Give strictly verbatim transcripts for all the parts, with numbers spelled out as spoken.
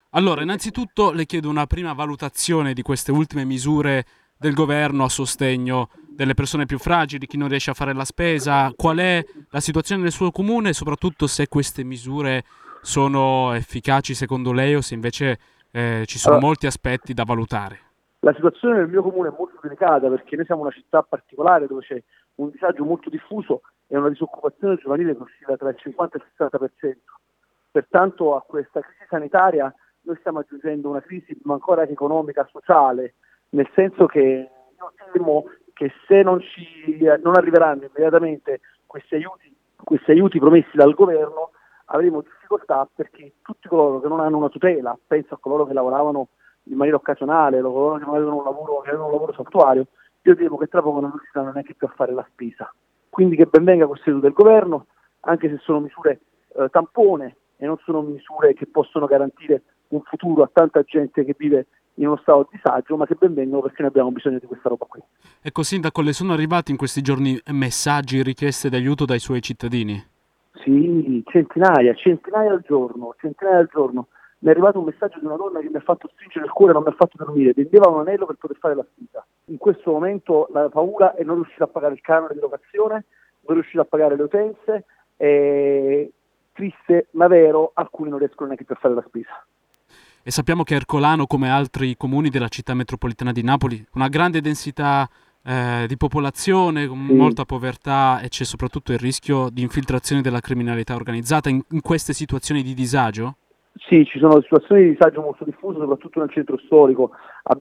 Allora, innanzitutto le chiedo una prima valutazione di queste ultime misure del governo a sostegno delle persone più fragili, chi non riesce a fare la spesa, qual è la situazione del suo comune e soprattutto se queste misure sono efficaci secondo lei o se invece eh, ci sono Allora, molti aspetti da valutare. la situazione nel mio comune è molto delicata perché noi siamo una città particolare dove c'è un disagio molto diffuso e una disoccupazione giovanile che oscilla tra il cinquanta e il sessanta per cento. Pertanto a questa crisi sanitaria noi stiamo aggiungendo una crisi ma ancora che economica, sociale, nel senso che io temo che se non, ci, non arriveranno immediatamente questi aiuti, questi aiuti promessi dal governo, avremo difficoltà perché tutti coloro che non hanno una tutela, penso a coloro che lavoravano in maniera occasionale, coloro che non avevano un lavoro, che avevano un lavoro saltuario, io temo che tra poco non riusciranno neanche più a fare la spesa. Quindi che ben venga questo aiuto del governo, anche se sono misure eh, tampone e non sono misure che possono garantire un futuro a tanta gente che vive in uno stato di disagio, ma che ben vengano perché noi abbiamo bisogno di questa roba qui. Ecco, Sindaco, le sono arrivati in questi giorni messaggi, richieste d'aiuto dai suoi cittadini? Sì, centinaia, centinaia al giorno, centinaia al giorno. Mi è arrivato un messaggio di una donna che mi ha fatto stringere il cuore, non mi ha fatto dormire, vendeva un anello per poter fare la spesa. In questo momento la paura è non riuscire a pagare il canone di locazione, non riuscire a pagare le utenze, e triste ma vero, alcuni non riescono neanche più a fare la spesa. E sappiamo che Ercolano, come altri comuni della città metropolitana di Napoli, ha una grande densità eh, di popolazione, con Sì, molta povertà e c'è soprattutto il rischio di infiltrazione della criminalità organizzata in, in queste situazioni di disagio? Sì, ci sono situazioni di disagio molto diffuse, soprattutto nel centro storico.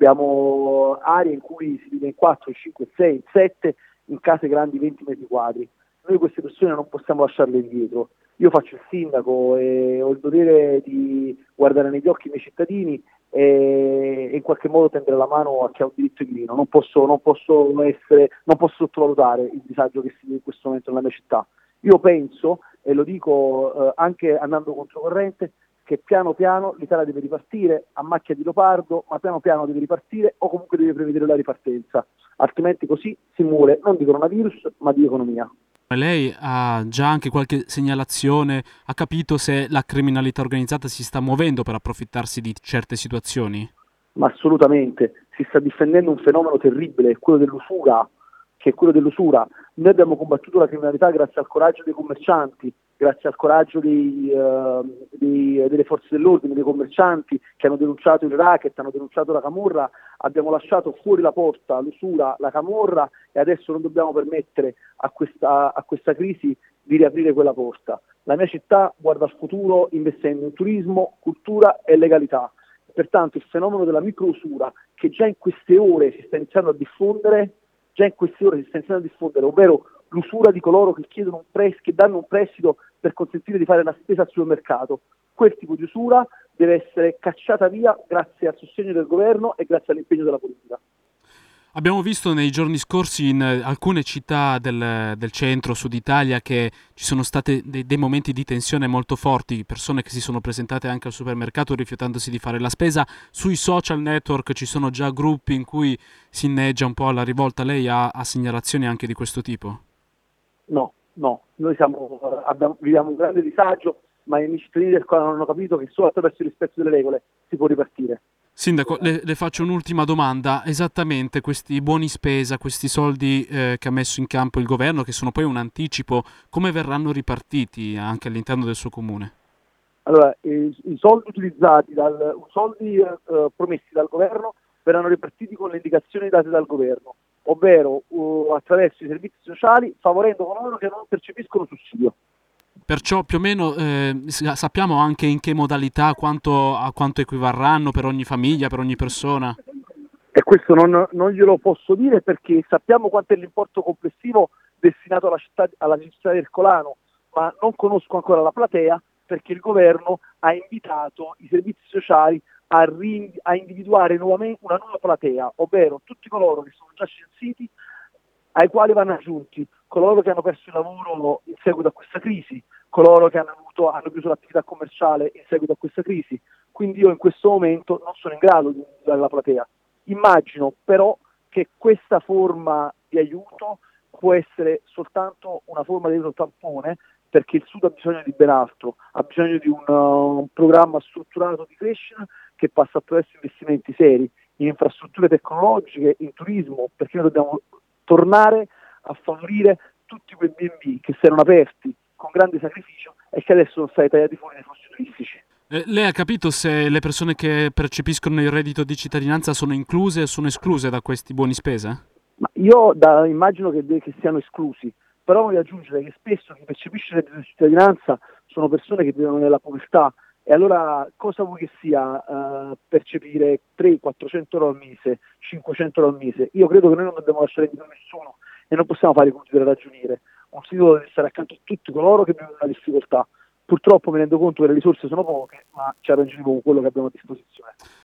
Abbiamo aree in cui si vive in quattro, cinque, sei, sette, in case grandi venti metri quadri. Noi queste persone non possiamo lasciarle indietro. Io faccio il sindaco e ho il dovere di guardare negli occhi i miei cittadini e, e in qualche modo tendere la mano a chi ha un diritto inquilino. Non posso, non posso essere, non posso sottovalutare il disagio che si vive in questo momento nella mia città. Io penso, e lo dico eh, anche andando controcorrente, che piano piano l'Italia deve ripartire a macchia di leopardo, ma piano piano deve ripartire o comunque deve prevedere la ripartenza, altrimenti così si muore non di coronavirus ma di economia. Lei ha già anche qualche segnalazione, ha capito se la criminalità organizzata si sta muovendo per approfittarsi di certe situazioni? Ma assolutamente si sta diffondendo un fenomeno terribile, quello dell'usura, che è quello dell'usura. Noi abbiamo combattuto la criminalità grazie al coraggio dei commercianti, grazie al coraggio dei, eh, dei, delle forze dell'ordine, dei commercianti che hanno denunciato il racket, hanno denunciato la camorra, abbiamo lasciato fuori la porta l'usura, la camorra e adesso non dobbiamo permettere a questa, a questa crisi di riaprire quella porta. La mia città guarda al futuro investendo in turismo, cultura e legalità. Pertanto il fenomeno della microusura che già in queste ore si sta iniziando a diffondere, già in queste ore si sta iniziando a diffondere, ovvero l'usura di coloro che chiedono un prestito, che danno un prestito per consentire di fare la spesa al supermercato. Quel tipo di usura deve essere cacciata via grazie al sostegno del governo e grazie all'impegno della politica. Abbiamo visto nei giorni scorsi in eh, alcune città del, del centro, sud Italia, che ci sono stati dei, dei momenti di tensione molto forti, persone che si sono presentate anche al supermercato rifiutandosi di fare la spesa. Sui social network ci sono già gruppi in cui si inneggia un po' alla rivolta. Lei ha, ha segnalazioni anche di questo tipo? No, no, noi siamo, abbiamo, viviamo un grande disagio, ma i cittadini del quale hanno capito che solo attraverso il rispetto delle regole si può ripartire. Sindaco, le, le faccio un'ultima domanda. Esattamente questi buoni spesa, questi soldi eh, che ha messo in campo il governo, che sono poi un anticipo, come verranno ripartiti anche all'interno del suo comune? Allora, i, i soldi utilizzati, dal, i soldi eh, promessi dal governo verranno ripartiti con le indicazioni date dal governo, ovvero uh, attraverso i servizi sociali, favorendo coloro che non percepiscono sussidio. Perciò più o meno eh, s- sappiamo anche in che modalità, quanto, a quanto equivarranno per ogni famiglia, per ogni persona. E questo non, non glielo posso dire perché sappiamo quanto è l'importo complessivo destinato alla città, alla città di Ercolano, ma non conosco ancora la platea perché il governo ha invitato i servizi sociali a, ri, a individuare nuovamente una nuova platea, ovvero tutti coloro che sono già censiti, ai quali vanno aggiunti coloro che hanno perso il lavoro in seguito a questa crisi, coloro che hanno, avuto, hanno chiuso l'attività commerciale in seguito a questa crisi. Quindi io in questo momento non sono in grado di individuare la platea. Immagino però che questa forma di aiuto può essere soltanto una forma di aiuto tampone perché il Sud ha bisogno di ben altro, ha bisogno di un, uh, un programma strutturato di crescita che passa attraverso investimenti seri in infrastrutture tecnologiche, in turismo, perché noi dobbiamo tornare a favorire tutti quei B and B che si erano aperti con grande sacrificio e che adesso sono stati tagliati fuori dai flussi turistici. Eh, lei ha capito se le persone che percepiscono il reddito di cittadinanza sono incluse o sono escluse da questi buoni spesa? Ma io da, immagino che, che siano esclusi, però voglio aggiungere che spesso chi percepisce il reddito di cittadinanza sono persone che vivono nella povertà, e allora cosa vuoi che sia uh, percepire trecento quattrocento euro al mese, cinquecento euro al mese? Io credo che noi non dobbiamo lasciare indietro nessuno e non possiamo fare i conti delle ragioniere. Un sito deve stare accanto a tutti coloro che vivono una difficoltà. Purtroppo mi rendo conto che le risorse sono poche, ma ci arrangeremo con quello che abbiamo a disposizione.